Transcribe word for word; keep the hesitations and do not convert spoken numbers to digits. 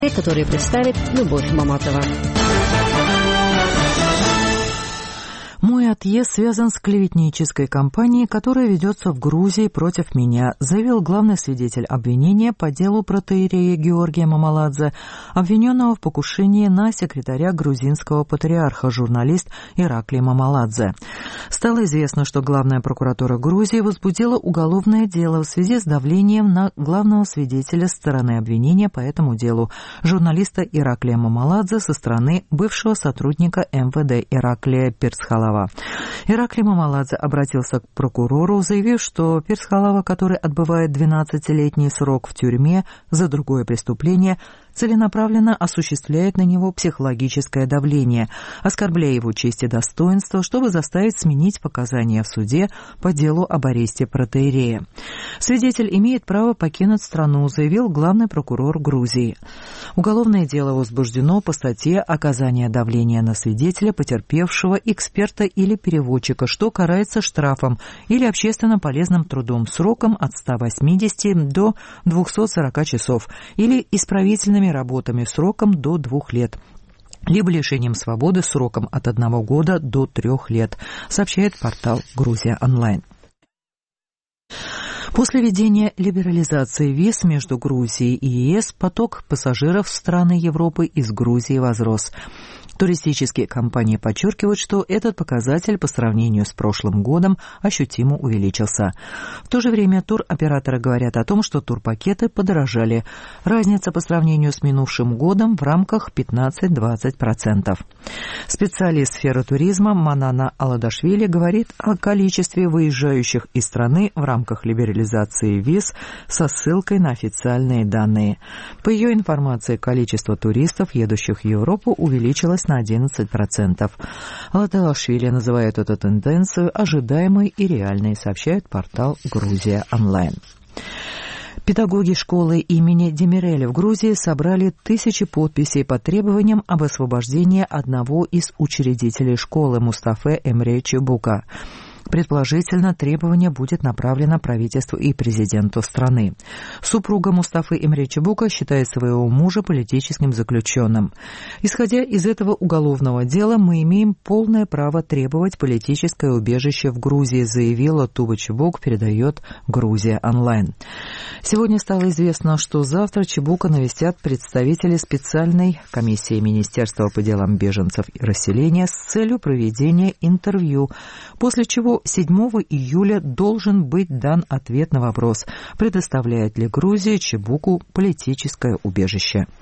который представит Любовь Маматова. «Мой отъезд связан с клеветнической кампанией, которая ведется в Грузии против меня», заявил главный свидетель обвинения по делу протоиерея Георгия Мамаладзе, обвиненного в покушении на секретаря грузинского патриарха, журналист Ираклий Мамаладзе. Стало известно, что главная прокуратура Грузии возбудила уголовное дело в связи с давлением на главного свидетеля со стороны обвинения по этому делу, журналиста Ираклия Мамаладзе со стороны бывшего сотрудника эм вэ дэ Ираклия Пирсхалава. Ираклий Мамаладзе обратился к прокурору, заявив, что Пирсхалава, который отбывает двенадцатилетний срок в тюрьме за другое преступление, целенаправленно осуществляет на него психологическое давление, оскорбляя его честь и достоинство, чтобы заставить сменить показания в суде по делу об аресте протоиерея. Свидетель имеет право покинуть страну, заявил главный прокурор Грузии. Уголовное дело возбуждено по статье «Оказание давления на свидетеля, потерпевшего, эксперта или переводчика», что карается штрафом или общественно полезным трудом сроком от ста восьмидесяти до двухсот сорока часов или исправительными работами сроком до двух лет, либо лишением свободы сроком от одного года до трех лет, сообщает портал «Грузия онлайн». После введения либерализации виз между Грузией и ЕС поток пассажиров в страны Европы из Грузии возрос. Туристические компании подчеркивают, что этот показатель по сравнению с прошлым годом ощутимо увеличился. В то же время туроператоры говорят о том, что турпакеты подорожали. Разница по сравнению с минувшим годом в рамках пятнадцать-двадцать процентов. Специалист сферы туризма Манана Аладашвили говорит о количестве выезжающих из страны в рамках либерализации виз со ссылкой на официальные данные. По ее информации, количество туристов, едущих в Европу, увеличилось на одиннадцать процентов. Аладашвили называет эту тенденцию ожидаемой и реальной, сообщает портал «Грузия онлайн». Педагоги школы имени Демиреля в Грузии собрали тысячи подписей по требованиям об освобождении одного из учредителей школы Мустафы Эмре Чебука. Предположительно, требование будет направлено правительству и президенту страны. Супруга Мустафы Эмре Чебука считает своего мужа политическим заключенным. Исходя из этого уголовного дела, мы имеем полное право требовать политическое убежище в Грузии, заявила Тува Чебук, передает Грузия онлайн. Сегодня стало известно, что завтра Чебука навестят представители специальной комиссии Министерства по делам беженцев и расселения с целью проведения интервью, после чего седьмого июля должен быть дан ответ на вопрос, предоставляет ли Грузия Чебуку политическое убежище.